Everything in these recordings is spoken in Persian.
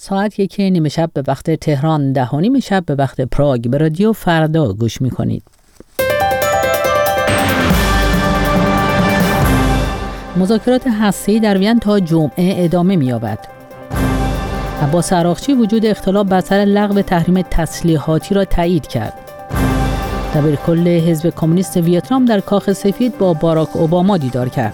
ساعت 1:30 به وقت تهران، 10:30 به وقت پراگ به رادیو فردا گوش می‌کنید. مذاکرات هسته‌ای در وین تا جمعه ادامه می‌یابد. عباس عراقچی وجود اختلاف بر سر لغو تحریم تسلیحاتی را تایید کرد. دبیرکل حزب کمونیست ویتنام در کاخ سفید با باراک اوباما دیدار کرد.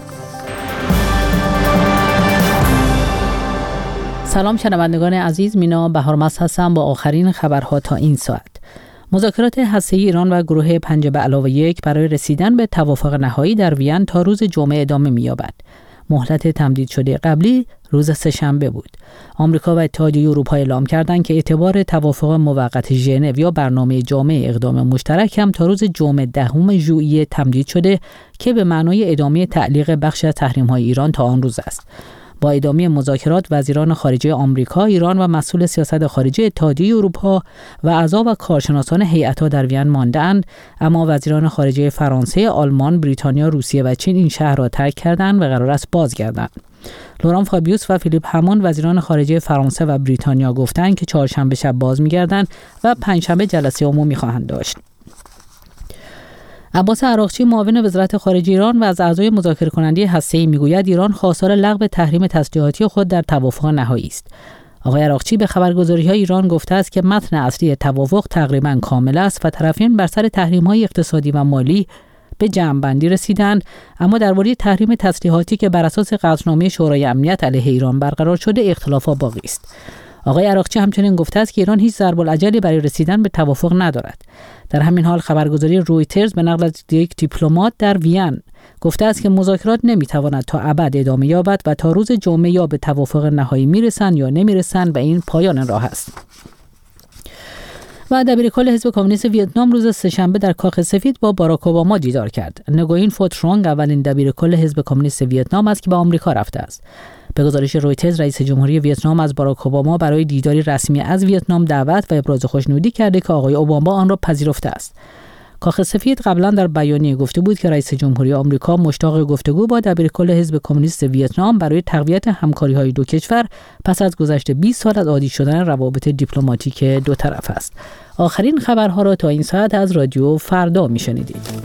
سلام شنوندگان عزیز، مینا بهارمست هستم با آخرین خبرها تا این ساعت. مذاکرات هسته‌ای ایران و گروه 5+1 برای رسیدن به توافق نهایی در وین تا روز جمعه ادامه می‌یابد. مهلت تمدید شده قبلی روز سه‌شنبه بود. آمریکا و اتحادیه اروپا اعلام کردند که اعتبار توافق موقت ژنو یا برنامه جامع اقدام مشترک هم تا روز جمعه 10 ژوئیه تمدید شده که به معنای ادامه تعلیق بخش از تحریم‌های ایران تا آن روز است. با ادامه مذاکرات وزیران خارجه آمریکا، ایران و مسئول سیاست خارجه اتحادیه اروپا و اعضا و کارشناسان هیئت‌ها در وین مانده‌اند، اما وزیران خارجه فرانسه، آلمان، بریتانیا، روسیه و چین این شهر را ترک کردند و قرار است بازگردند. لوران فابیوس و فیلیپ همون وزیران خارجه فرانسه و بریتانیا گفتند که چهارشنبه شب باز می‌گردند و پنجشنبه جلسه عمومی خواهند داشت. عباس عراقچی معاون وزارت خارجه ایران و از اعضای مذاکره کننده هسته‌ای میگوید ایران خواستار لغو تحریم تسلیحاتی خود در توافق نهایی است. آقای عراقچی به خبرگزاری‌های ایران گفته است که متن اصلی توافق تقریباً کامل است و طرفین بر سر تحریم‌های اقتصادی و مالی به جمع‌بندی رسیدند، اما درباره تحریم تسلیحاتی که بر اساس قطعنامه شورای امنیت علیه ایران برقرار شده اختلافات باقی است. آقای عراقچی همچنین گفته است که ایران هیچ ضرب‌العجلی برای رسیدن به توافق ندارد. در همین حال خبرگزاری رویترز به نقل از یک دیپلمات در وین گفته است که مذاکرات نمیتواند تا ابد ادامه یابد و تا روز جمعه یا به توافق نهایی میرسند یا نمیرسند و این پایان راه است. و دبیرکل حزب کمونیست ویتنام روز سه‌شنبه در کاخ سفید با باراک اوباما دیدار کرد. نگوین فوترونگ اولین دبیرکل حزب کمونیست ویتنام است که به آمریکا رفته است. به گزارش رویترز، رئیس جمهوری ویتنام از باراک اوباما برای دیداری رسمی از ویتنام دعوت و ابراز خوشنودی کرده که آقای اوباما آن را پذیرفته است. کاخ سفید قبلا در بیانیه گفته بود که رئیس جمهوری آمریکا مشتاق گفتگو با دبیرکل حزب کمونیست ویتنام برای تقویت همکاری‌های دو کشور پس از گذشت 20 سال از عادی شدن روابط دیپلماتیک دو طرف است. آخرین خبرها را تا این ساعت از رادیو فردا میشنیدید.